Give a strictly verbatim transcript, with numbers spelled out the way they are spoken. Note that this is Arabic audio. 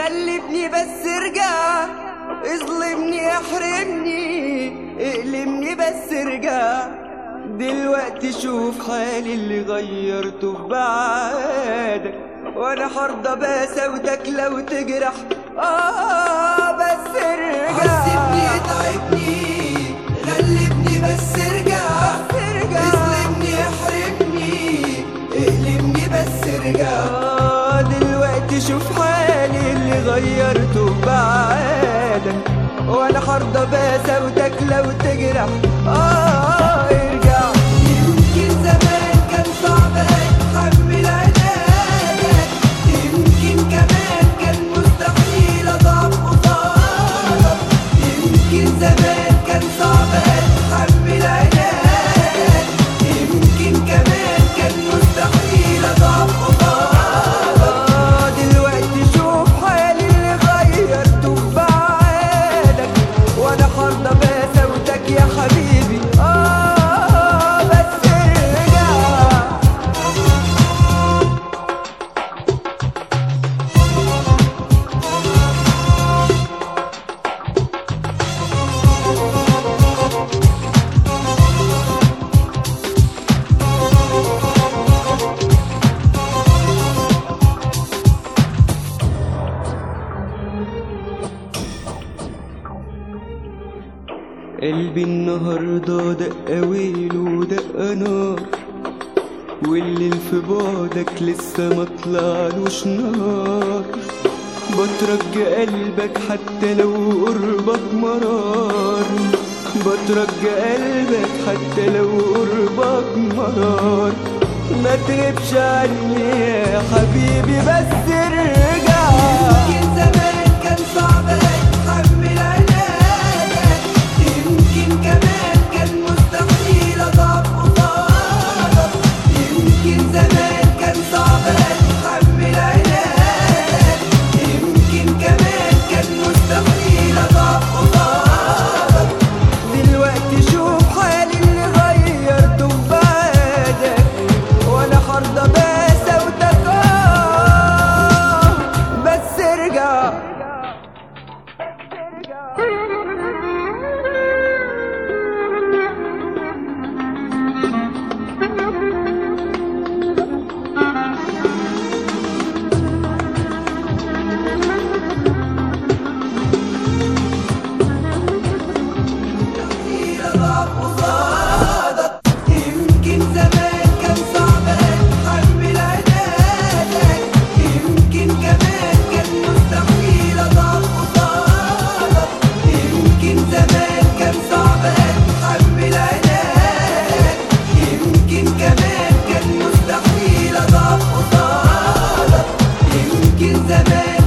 غلبني بس ارجع، اظلمني احرمني اقلمني بس ارجع. دلوقتي شوف حالي اللي غيرته في بعادك، وانا حرضى بساوتك لو تجرح اه بس ارجع. عذبني اتعبني غلبني بس ارجع، اظلمني احرمني اقلمني بس ارجع. آه دلوقتي شوف حالي اللي غيرته في بعادك، وانا حرضى بساوتك لو تجرح اه ارجع. يمكن زمان كان صعب اتحمل عنادك، يمكن كمان كان مستحيل اضعف قصادك. يمكن زمان كان صعب اتحمل عنادك، يمكن كمان كان مستحيل اضعف قصادك. آه دلوقتي شوف حالي اللي غيرته في بعادك، وانا حرضى بساوتك يا حبيبي اه بس ارجع. قلبي النهاردة دق ويل ودق نار، والليل في بعدك لسه مطلعلوش نار. بترج قلبك حتى لو قربك مرار، بترج قلبك حتى لو قربك مرار. ما تغيبش عني يا حبيبي بس ارجع. يمكن زمان كان صعب اتحمل عنادك، يمكن كمان كان مستحيل اضعف قصادك. يمكن زمان كان صعب اتحمل عنادك، يمكن كمان كان مستحيل اضعف قصادك. دلوقتي شوف حالي اللي غيرته في بعادك، وانا حرضى بساوتك اه بس ارجع. مستحيل اضعف قصادك. يمكن زمان كان صعب اتحمل عنادك، يمكن كمان كان مستحيل اضعف قصادك. يمكن زمان كان صعب اتحمل عنادك، يمكن كمان كان مستحيل اضعف قصادك. يمكن زمان